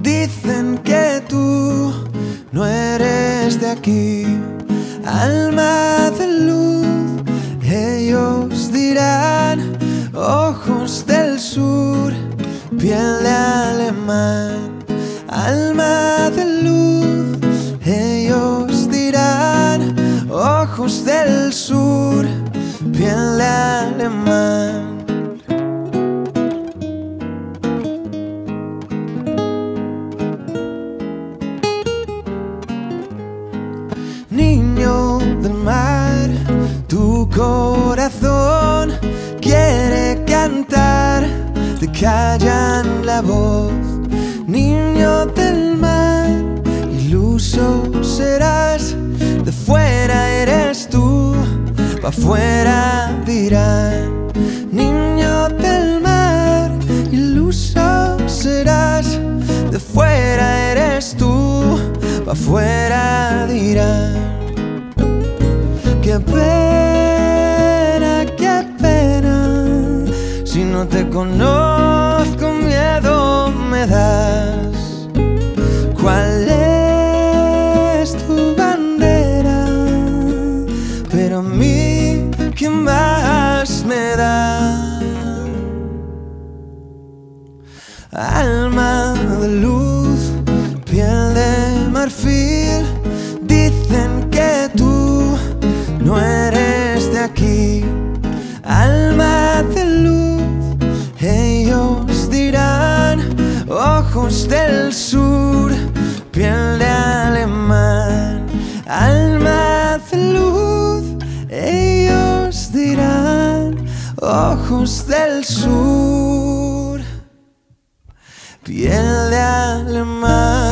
Dicen que tú no eres de aquí, alma de luz. Ellos dirán ojos del sur, piel de alemán, alma de luz. Ellos dirán ojos del sur, piel de alemán. Niño del mar, tu corazón quiere cantar, te callan la voz. Niño del mar, iluso serás, de fuera eres tú, pa' afuera dirán. Niño del mar, iluso serás, de fuera eres tú, pa' afuera dirán. Qué pena, si no te conozco miedo me das. ¿Cuál es tu bandera? Pero a mí, ¿qué más me da? Alma de luz, piel de marfil. Dicen que tú no eres de aquí, alma de luz. Ellos dirán ojos del sur, piel de alemán, alma de luz. Ellos dirán ojos del sur, piel de alemán.